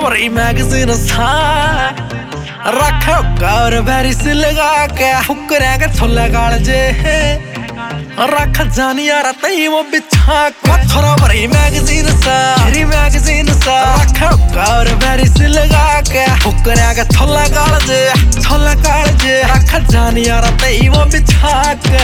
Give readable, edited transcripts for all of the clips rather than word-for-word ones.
भरी मैगजीन सा रखो गौर बैरिस लगा के फुकरे के छोले गाल जे रख जानी यार तई वो बिछा पत्थर भरी मैगजीन सा रखो गौर बैरिस लगा के फुकरे के छोले गाल जे रख जानी यार तई वो बिछा के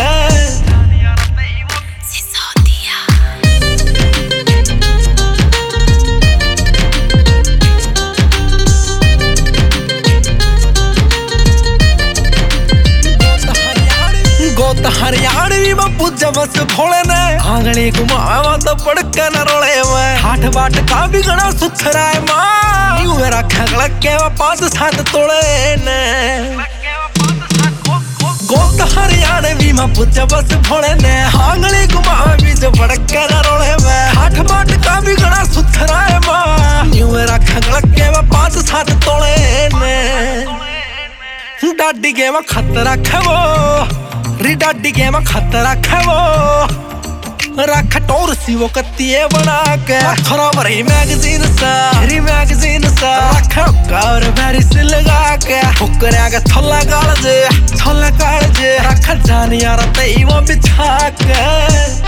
हरियाणवी में पूजा बस भोले ने आंगली घुमावा तो पड़का न रोले में हाथ बाट का भी गणा सुथराए मां यूं मेरा खगड़ के 5-7 तोड़े ने गोत हरियाणवी में पूजा बस भोले ने आंगली घुमावा भी जो पड़का न रोले में हाथ बाट का भी गणा सुथराए मां यूं मेरा खगड़ के 5-7 तोड़े ने डाडी के में खतरा खवो डाडी के में खतरा खवो रख टोर सी वो कत्तिये बना के थोड़ा भरी मैगजीन सा रख गौर बैरिस लगा के फुकरे के छोले गाल जे रख जानी यार तई वो बिछा के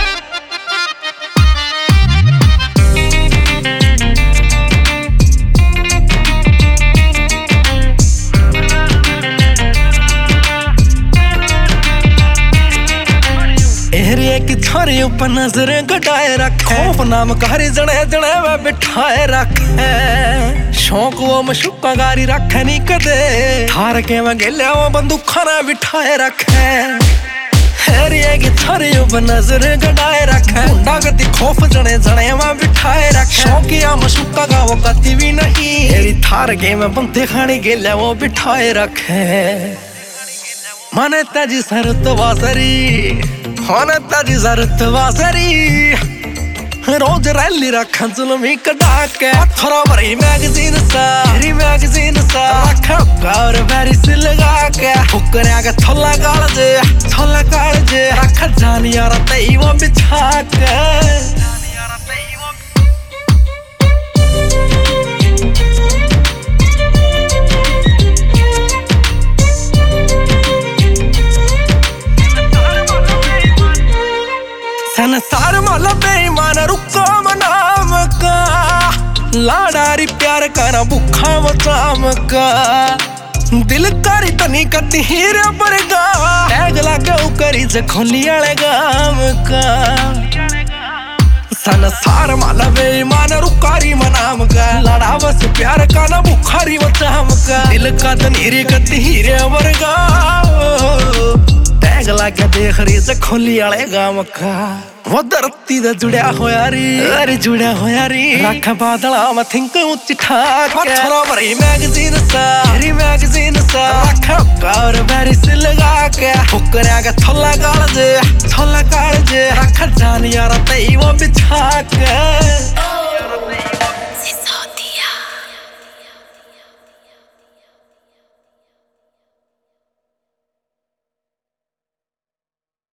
की थारी ऊपर नजर गटाए रखे खौफ नाम कारी जने में बिठाए रखे शौक वो मशुका गारी रखे नहीं कदे थार के में गेले वो बंदूखा ना बिठाए रखे हेरिए की थारी ऊपर नजर गटाए रखे मुंडा गति खौफ जने में बिठाए रखे शौकिया मशुका का वो गति भी नहीं हेरी थार के में बंदे खाने गेले वो बिठाए रखे माने ताजी सरत वासरी होने ताजी जरूरत वासरी रोज रैली रखन जुल्मी कटा के थोड़ा भरी मैगजीन सा रखो गौर बैरिस लगा के फुकरे के छोले गाल जे रख जानी यार तई वो बिछा के संसार माला बेईमान रुका मनाम का लाडारी प्यार का भूखा मचाम का दिल करी तनी कती हीरे बरगा टैग लागे करी जखोली वाले गाम का संसार माला बेईमान रुकारी मनाम का लड़ा बस प्यार का ना भूखारी मचाम का दिल का तनी कती हीरे बरगा टैग लागे देख रही जखोली वाले गाम का वो धरती दा जुड़िया होया री रख बादला में थिंक उच्च ठाक थोड़ा भरी मैगजीन सा रख गौर बैरिस लगा के फुकरे के छोले गाल जे रख जानी यार तई वो बिछा के